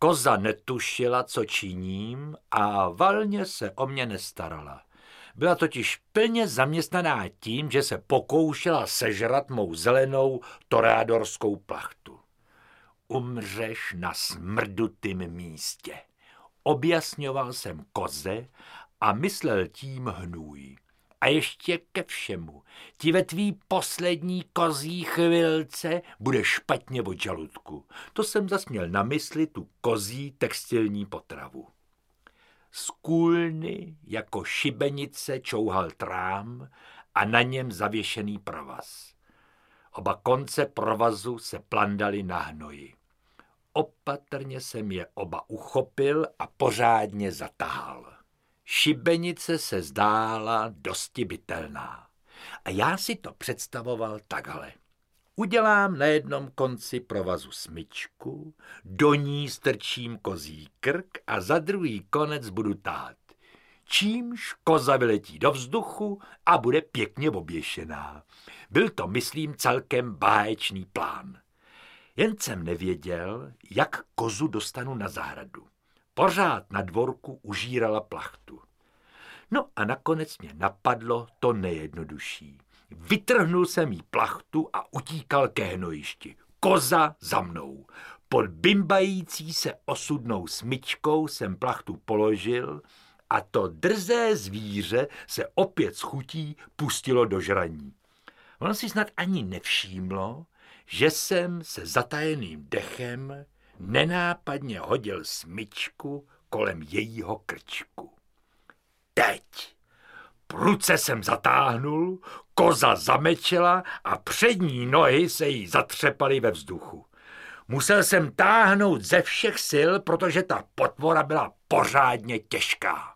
Koza netušila, co činím, a valně se o mě nestarala. Byla totiž plně zaměstnaná tím, že se pokoušela sežrat mou zelenou toreadorskou plachtu. Umřeš na smrdutým místě. Objasňoval jsem koze a myslel tím hnůj. A ještě ke všemu, ti ve tvý poslední kozí chvilce bude špatně od žaludku. To jsem zas měl na mysli tu kozí textilní potravu. Z kůlny jako šibenice čouhal trám a na něm zavěšený provaz. Oba konce provazu se plandaly na hnoji. Opatrně jsem je oba uchopil a pořádně zatahal. Šibenice se zdála dosti bytelná. A já si to představoval takhle. Udělám na jednom konci provazu smyčku, do ní strčím kozí krk a za druhý konec budu tát. Čímž koza vyletí do vzduchu a bude pěkně oběšená. Byl to, myslím, celkem báječný plán. Jen jsem nevěděl, jak kozu dostanu na zahradu. Pořád na dvorku užírala plachtu. No a nakonec mě napadlo to nejjednodušší. Vytrhnul jsem jí plachtu a utíkal ke hnojišti. Koza za mnou. Pod bimbající se osudnou smyčkou jsem plachtu položil a to drzé zvíře se opět s chutí pustilo do žraní. Ono si snad ani nevšímlo, že jsem se zatajeným dechem nenápadně hodil smyčku kolem jejího krčku. Teď pruce jsem zatáhnul, koza zamečela a přední nohy se jí zatřepaly ve vzduchu. Musel jsem táhnout ze všech sil, protože ta potvora byla pořádně těžká.